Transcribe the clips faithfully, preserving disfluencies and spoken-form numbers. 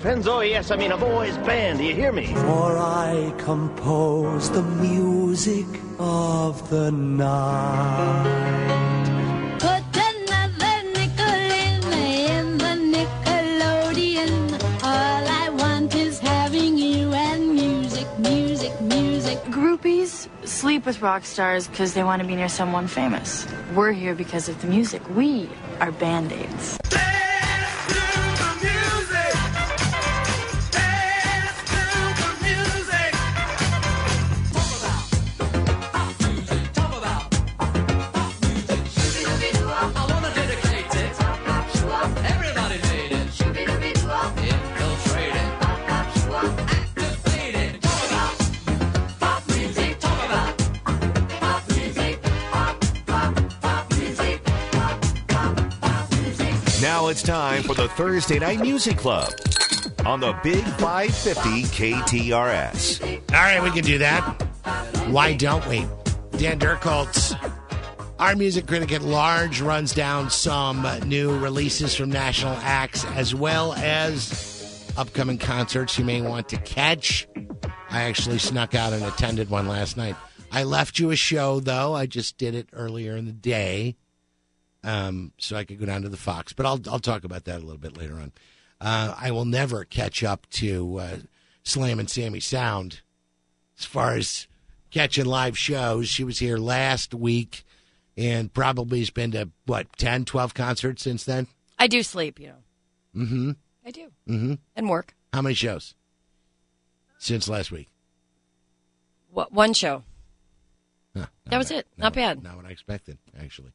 Penzo, yes, I mean a boys' band. Do you hear me? For I compose the music of the night. Put another nickel in, in the Nickelodeon. All I want is having you and music, music, music. Groupies sleep with rock stars because they want to be near someone famous. We're here because of the music. We are Band-Aids. Now it's time for the Thursday Night Music Club on the Big five fifty K T R S. All right, we can do that. Why don't we? Dan Durkholtz, our music critic at large, runs down some new releases from national acts as well as upcoming concerts you may want to catch. I actually snuck out and attended one last night. I left you a show, though. I just did it earlier in the day. Um, so I could go down to the Fox, but I'll I'll talk about that a little bit later on. Uh, I will never catch up to uh, Slam and Sammy Sound as far as catching live shows. She was here last week and probably has been to, what, ten, twelve concerts since then? I do sleep, you know. Mm-hmm. I do. Mm-hmm. And work. How many shows since last week? What, one show. Huh, that was bad. it. Not, not bad. Not what I expected, actually.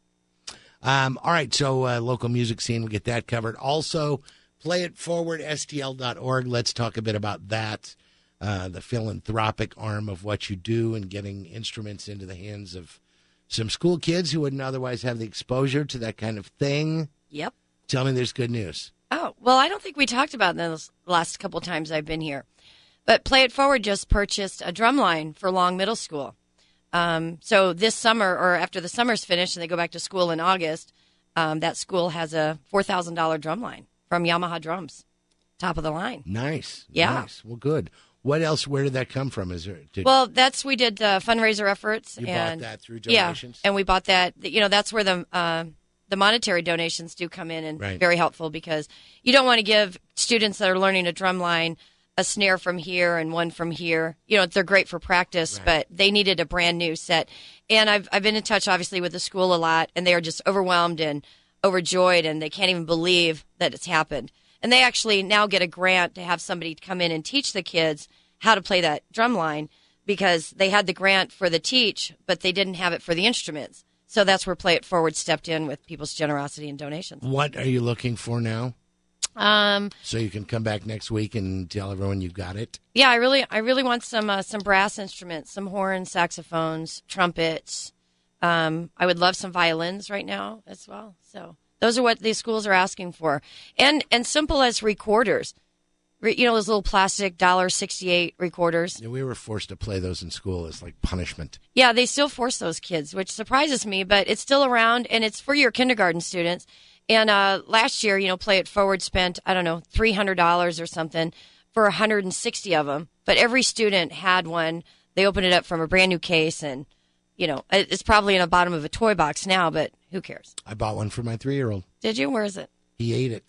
Um, all right, so uh, local music scene, we'll get that covered. Also, Play It Forward, S T L dot org. Let's talk a bit about that, uh, the philanthropic arm of what you do and getting instruments into the hands of some school kids who wouldn't otherwise have the exposure to that kind of thing. Yep. Tell me there's good news. Oh, well, I don't think we talked about that the last couple times I've been here. But Play It Forward just purchased a drum line for Long Middle School. Um, so this summer, or after the summer's finished and they go back to school in August, um, that school has a four thousand dollars drum line from Yamaha Drums. Top of the line. Nice. Yeah. Nice. Well, good. What else? Where did that come from? Is there? Did, well, that's we did uh, fundraiser efforts. You and, bought that through donations? Yeah, and we bought that. You know, that's where the uh, the monetary donations do come in and right. very helpful because you don't want to give students that are learning a drum line a snare from here and one from here. You know, they're great for practice, right. but they needed a brand new set. And I've I've been in touch, obviously, with the school a lot, and they are just overwhelmed and overjoyed, and they can't even believe that it's happened. And they actually now get a grant to have somebody come in and teach the kids how to play that drum line because they had the grant for the teach, but they didn't have it for the instruments. So that's where Play It Forward stepped in with people's generosity and donations. What are you looking for now? Um, so you can come back next week and tell everyone you got it. Yeah, I really, I really want some uh, some brass instruments, some horns, saxophones, trumpets. Um, I would love some violins right now as well. So those are what these schools are asking for, and and simple as recorders. Re, you know those little plastic one dollar sixty-eight recorders. Yeah, we were forced to play those in school as like punishment. Yeah, they still force those kids, which surprises me, but it's still around, and it's for your kindergarten students. And uh, last year, you know, Play It Forward spent, I don't know, three hundred dollars or something for one hundred sixty of them. But every student had one. They opened it up from a brand new case. And, you know, it's probably in the bottom of a toy box now, but who cares? I bought one for my three-year-old. Did you? Where is it? He ate it.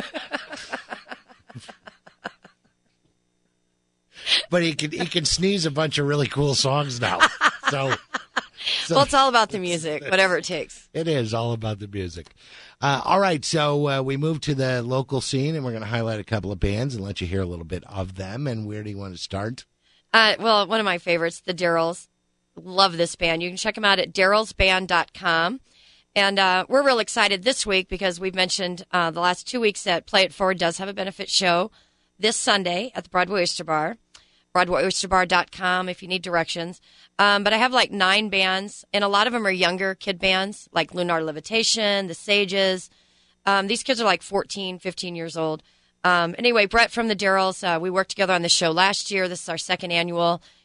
But he can, he can sneeze a bunch of really cool songs now. So, so well, it's all about the music, whatever it takes. It is all about the music. Uh, all right, so uh, we move to the local scene, and we're going to highlight a couple of bands and let you hear a little bit of them. And where do you want to start? Uh, well, one of my favorites, the Darryls. Love this band. You can check them out at darryls band dot com. And uh, we're real excited this week because we've mentioned uh, the last two weeks that Play It Forward does have a benefit show this Sunday at the Broadway Oyster Bar. Broadway Oyster Bar dot com if you need directions. Um, but I have like nine bands, and a lot of them are younger kid bands, like Lunar Levitation, The Sages. Um, these kids are like fourteen, fifteen years old. Um, anyway, Brett from the Darryls, uh, we worked together on the show last year. This is our second annual.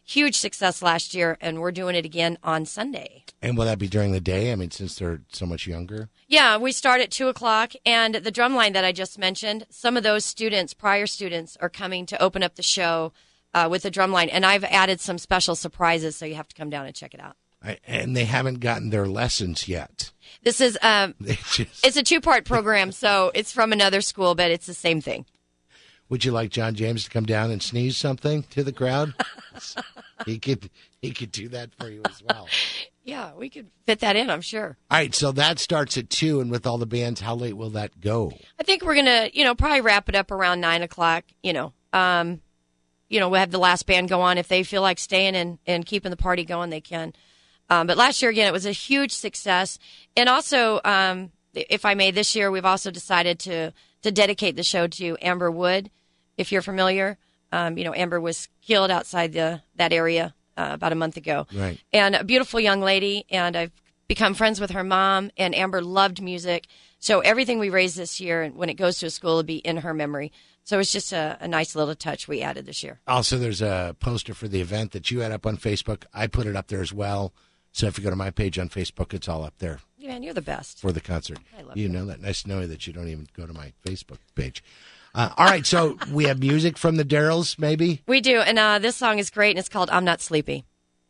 huge success last year, and we're doing it again on Sunday. And will that be during the day? I mean, since they're so much younger? Yeah, we start at two o'clock, and the drumline that I just mentioned, some of those students, prior students, are coming to open up the show uh, with the drumline, and I've added some special surprises, so you have to come down and check it out. I, and they haven't gotten their lessons yet. This is um, They just, it's a two-part program, so it's from another school, but it's the same thing. would you like John James to come down and sneeze something to the crowd? he could he could do that for you as well. Yeah, we could fit that in, I'm sure. All right, so that starts at two, and with all the bands, how late will that go? I think we're gonna, you know, probably wrap it up around nine o'clock. You know, um, you know, we'll have the last band go on. If they feel like staying and, and keeping the party going, they can. Um, but last year, again, it was a huge success. And also, um, if I may, this year we've also decided to to dedicate the show to Amber Wood. If you're familiar, um, you know, Amber was killed outside the that area uh, about a month ago. Right. And a beautiful young lady, and I've become friends with her mom, and Amber loved music. So everything we raise this year, when it goes to a school, will be in her memory. So it's just a, a nice little touch we added this year. Also, there's a poster for the event that you had up on Facebook. I put it up there as well. So if you go to my page on Facebook, it's all up there. Man, you're the best. For the concert. I love you. you. know that. Nice to know that you don't even go to my Facebook page. Uh, all right, so we have music from the Darrells, maybe? We do, and uh, this song is great, and it's called I'm Not Sleepy.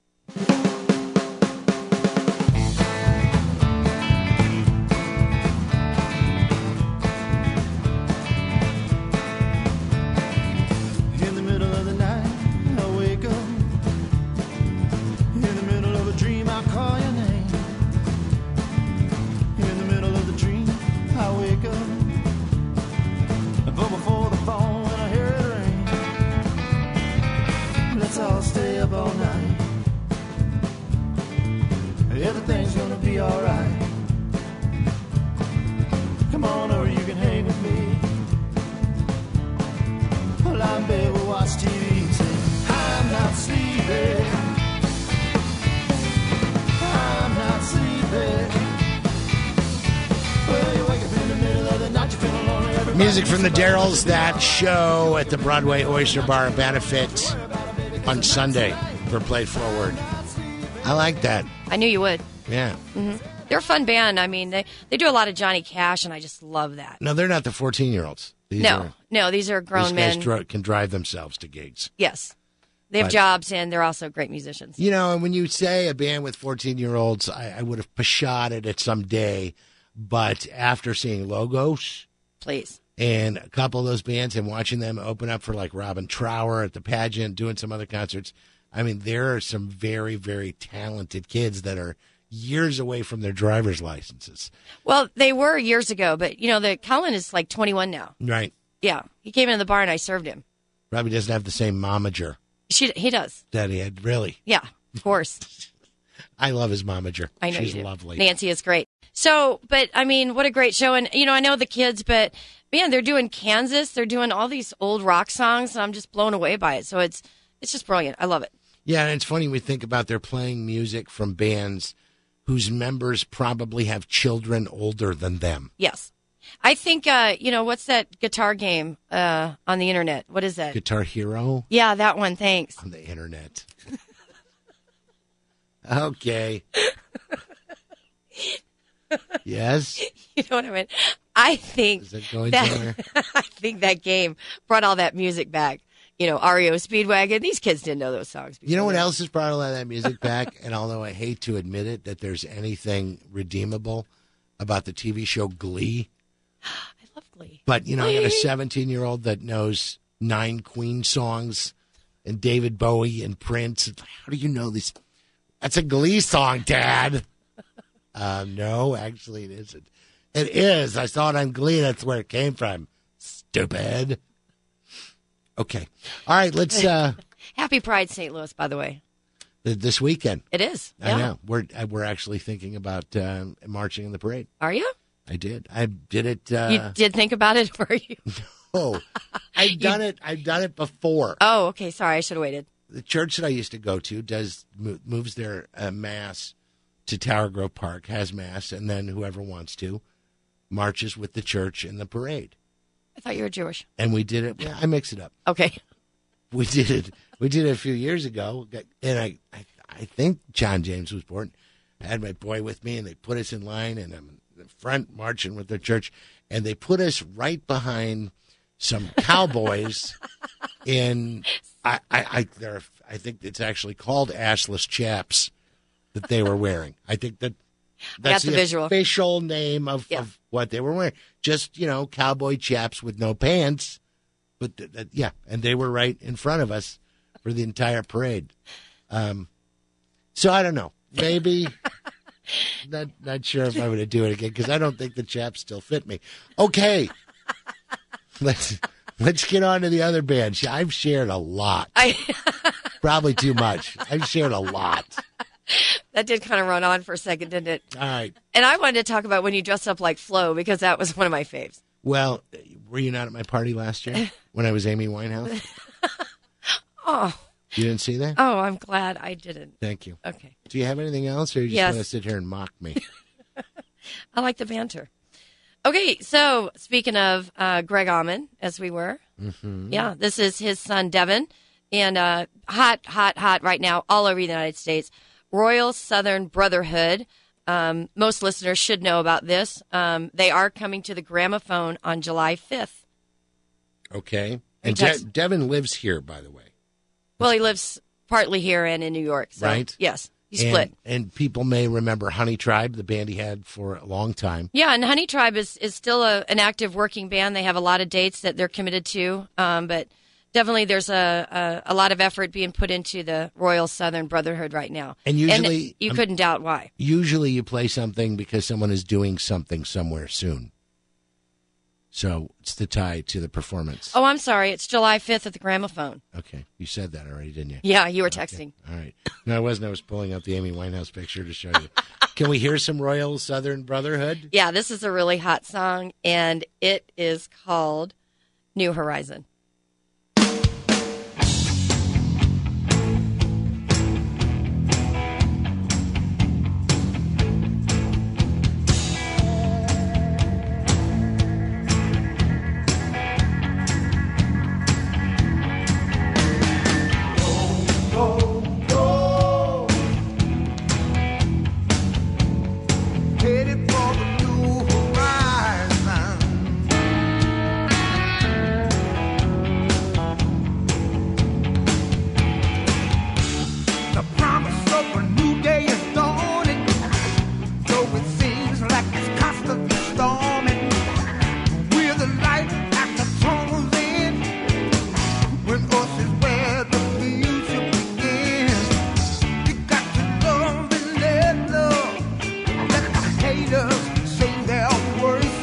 In the middle of the night, I wake up. In the middle of a dream, I call your name. In the middle of the dream, I wake up. But before the phone, when I hear it ring, let's all stay up all night. Everything's gonna be alright. Come on over, you can hang with me. Well, I'm bed, we'll watch T V. Say, I'm not sleeping. I'm not sleeping. Well, you wake up in the middle of the night, you feel lonely. Everybody Music from the Darrells, that show at the Broadway Oyster Bar benefit on Sunday for Play It Forward. I like that. I knew you would. Yeah. Mm-hmm. They're a fun band. I mean, they, they do a lot of Johnny Cash, and I just love that. No, they're not the fourteen-year-olds. These no, are, no, these are grown these men. guys dri- can drive themselves to gigs. Yes. They have But- jobs, and they're also great musicians. You know, and when you say a band with fourteen-year-olds, I, I would have pashotted it someday. But after seeing Logos Please. and a couple of those bands and watching them open up for like Robin Trower at the pageant, doing some other concerts, I mean, there are some very, very talented kids that are years away from their driver's licenses. Well, they were years ago, but, you know, the Colin is like twenty-one now. Right. Yeah. He came in the bar, and I served him. Probably doesn't have the same momager She, he does. that he had. Really. Yeah, of course. I love his momager. I know She's you do. lovely. Nancy is great. So, but I mean, what a great show. And, you know, I know the kids, but man, they're doing Kansas. They're doing all these old rock songs, and I'm just blown away by it. So it's, it's just brilliant. I love it. Yeah, and it's funny we think about they're playing music from bands whose members probably have children older than them. Yes. I think, uh, you know, what's that guitar game uh, on the internet? What is that? Guitar Hero Yeah, that one. Thanks. on the internet. Okay. Yes? You know what I mean? I think Is that going that, somewhere? I think that game brought all that music back. You know, R E O Speedwagon. These kids didn't know those songs. You know what before. else has brought a lot of that music back? And although I hate to admit it, that there's anything redeemable about the T V show Glee. I love Glee. But, you know, I got a Glee. seventeen-year-old that knows nine Queen songs and David Bowie and Prince. It's like, how do you know this? That's a Glee song, Dad. uh, no, actually it isn't. It is. I saw it on Glee. That's where it came from. Stupid. Okay. All right, let's, uh, Happy Pride, Saint Louis, by the way. th- this weekend. It is. I Yeah. know. We're, uh, we're actually thinking about uh, marching in the parade. Are you? I did. I did it. Uh, You did think about it, were you? oh, I've done it. I've done it before. Oh, okay. Sorry, I should have waited. The church that I used to go to does mo- moves their uh, mass to Tower Grove Park, has mass, and then whoever wants to marches with the church in the parade. I thought you were Jewish. And we did it. Yeah, I mix it up. Okay. we did it. We did it a few years ago, and I, I, I think John James was born. I had my boy with me, and they put us in line, and I'm in the front marching with the church, and they put us right behind some cowboys in. I, I, I, they're, I think it's actually called assless chaps that they were wearing. I think that that's the the visual. official name of, Yeah. of what they were wearing. Just, you know, cowboy chaps with no pants. But, th- th- yeah, and they were right in front of us for the entire parade. Um, so I don't know. Maybe, not not sure if I'm going to do it again because I don't think the chaps still fit me. Okay, let's let's get on to the other bands. I've shared a lot. I Probably too much. I've shared a lot. that did kind of run on for a second, didn't it? All right. And I wanted to talk about when you dressed up like Flo because that was one of my faves. Well, were you not at my party last year when I was Amy Winehouse? Oh, You didn't see that? oh, I'm glad I didn't. Thank you. Okay, Do you have anything else, or you just Yes. want to sit here and mock me? I like the banter. Okay, so speaking of uh, Greg Allman, as we were, Mm-hmm. yeah, this is his son Devin, and uh, hot, hot, hot right now all over the United States. Royal Southern Brotherhood. Um, most listeners should know about this. Um, they are coming to the Gramophone on July fifth. Okay. And Text- De- Devin lives here, by the way. Well, he lives partly here and in New York. So, Right. Yes, he And, split. and people may remember Honey Tribe, the band he had for a long time. Yeah, and Honey Tribe is, is still a, an active working band. They have a lot of dates that they're committed to, um, but definitely there's a, a, a lot of effort being put into the Royal Southern Brotherhood right now. And usually- you um, couldn't doubt why. Usually you play something because someone is doing something somewhere soon. So it's the tie to the performance. Oh, I'm sorry. It's July fifth at the Gramophone. Okay. You said that already, didn't you? Yeah, you were texting. All right. No, I wasn't. I was pulling up the Amy Winehouse picture to show you. Can we hear some Royal Southern Brotherhood? Yeah, this is a really hot song, and it is called New Horizon. Headed for the new horizon. The promise of a new day is dawning, though it seems like it's constantly storming. We're the light at the tunnel's end, when us is where the future begins. You got to love and let love. Let the haters say their worst.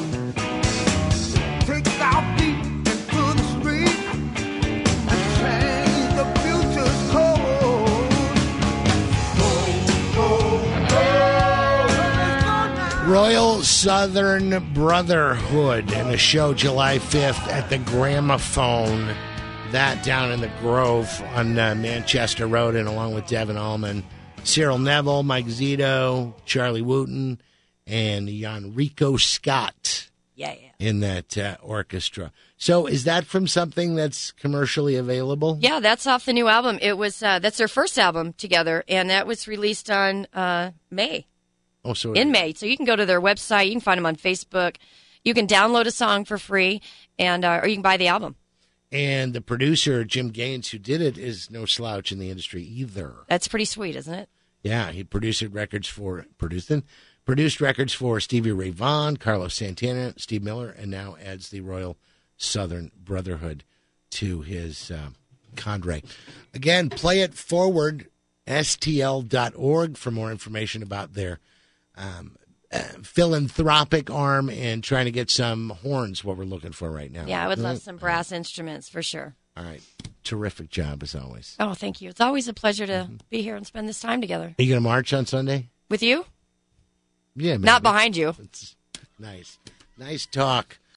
Take our feet into the street and change the future's course. Go, go, go. Let's go now. Royal Southern Brotherhood and a show July fifth at the Gramophone. That down in the Grove on uh, Manchester Road, and along with Devin Allman, Cyril Neville, Mike Zito, Charlie Wooten, and Enrico Scott Yeah, yeah. in that uh, orchestra. So is that from something that's commercially available? Yeah, that's off the new album. It was uh, that's their first album together, and that was released on uh, May. Oh, so in May. So you can go to their website. You can find them on Facebook. You can download a song for free, and uh, or you can buy the album. And the producer, Jim Gaines, who did it, is no slouch in the industry either. That's pretty sweet, isn't it? Yeah, he produced records for produced them, produced records for Stevie Ray Vaughan, Carlos Santana, Steve Miller, and now adds the Royal Southern Brotherhood to his uh, cadre. Again, play it forward, S T L dot org for more information about their um, uh, philanthropic arm and trying to get some horns, what we're looking for right now. Yeah, I would love some brass instruments for sure. All right. Terrific job, as always. Oh, thank you. It's always a pleasure to be here and spend this time together. Are you going to march on Sunday? With you? Yeah, maybe. Not behind you. It's nice. Nice talk.